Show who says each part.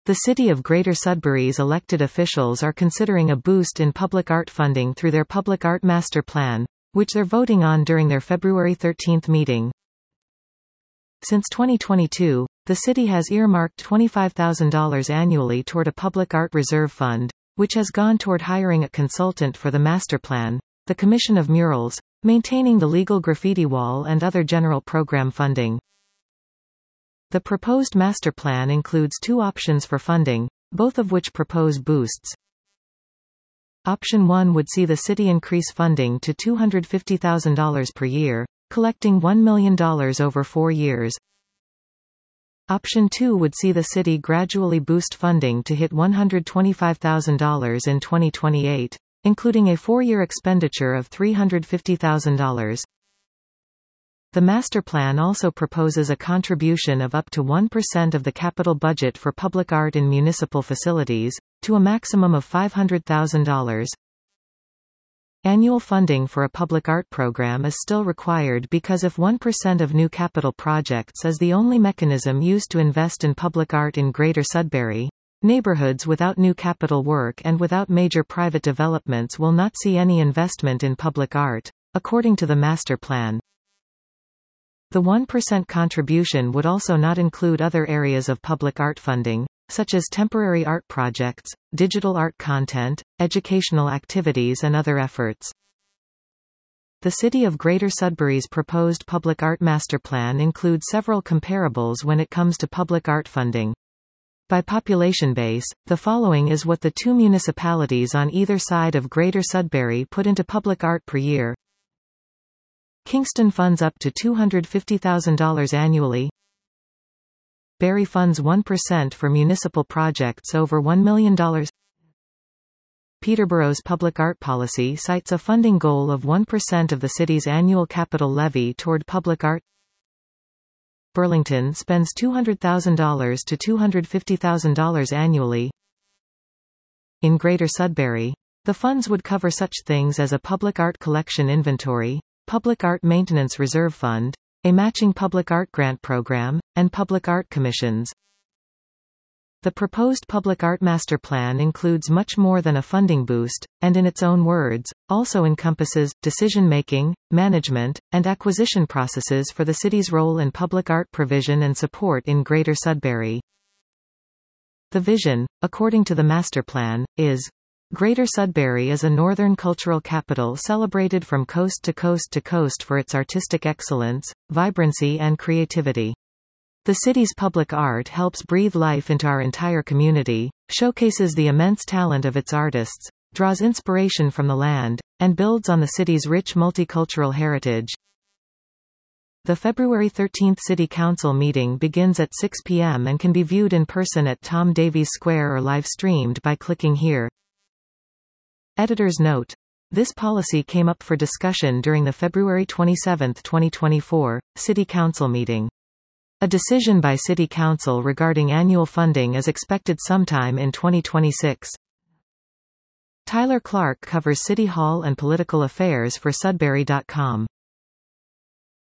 Speaker 1: The City of Greater Sudbury's elected officials are considering a boost in public art funding through their Public Art Master Plan, which they're voting on during their February 13 meeting. Since 2022, the city has earmarked $25,000 annually toward a public art reserve fund, which has gone toward hiring a consultant for the master plan, the commission of murals, maintaining the legal graffiti wall and other general program funding. The proposed master plan includes two options for funding, both of which propose boosts. Option 1 would see the city increase funding to $250,000 per year, collecting $1 million over 4 years. Option 2 would see the city gradually boost funding to hit $125,000 in 2028, including a 4-year expenditure of $350,000. The master plan also proposes a contribution of up to 1% of the capital budget for public art in municipal facilities, to a maximum of $500,000. Annual funding for a public art program is still required because if 1% of new capital projects is the only mechanism used to invest in public art in Greater Sudbury, neighborhoods without new capital work and without major private developments will not see any investment in public art, according to the master plan. The 1% contribution would also not include other areas of public art funding, such as temporary art projects, digital art content, educational activities and other efforts. The City of Greater Sudbury's proposed public art master plan includes several comparables when it comes to public art funding. By population base, the following is what the two municipalities on either side of Greater Sudbury put into public art per year. Kingston funds up to $250,000 annually. Barrie funds 1% for municipal projects over $1 million. Peterborough's public art policy cites a funding goal of 1% of the city's annual capital levy toward public art. Burlington spends $200,000 to $250,000 annually. In Greater Sudbury, the funds would cover such things as a public art collection inventory, public art maintenance reserve fund, a matching public art grant program, and public art commissions. The proposed public art master plan includes much more than a funding boost, and in its own words, also encompasses decision-making, management, and acquisition processes for the city's role in public art provision and support in Greater Sudbury. The vision, according to the master plan, is Greater Sudbury is a northern cultural capital celebrated from coast to coast to coast for its artistic excellence, vibrancy and creativity. The city's public art helps breathe life into our entire community, showcases the immense talent of its artists, draws inspiration from the land, and builds on the city's rich multicultural heritage. The February 13 City Council meeting begins at 6 p.m. and can be viewed in person at Tom Davies Square or live-streamed by clicking here. Editor's note. This policy came up for discussion during the February 27, 2024, City Council meeting. A decision by City Council regarding annual funding is expected sometime in 2026. Tyler Clark covers City Hall and political affairs for Sudbury.com.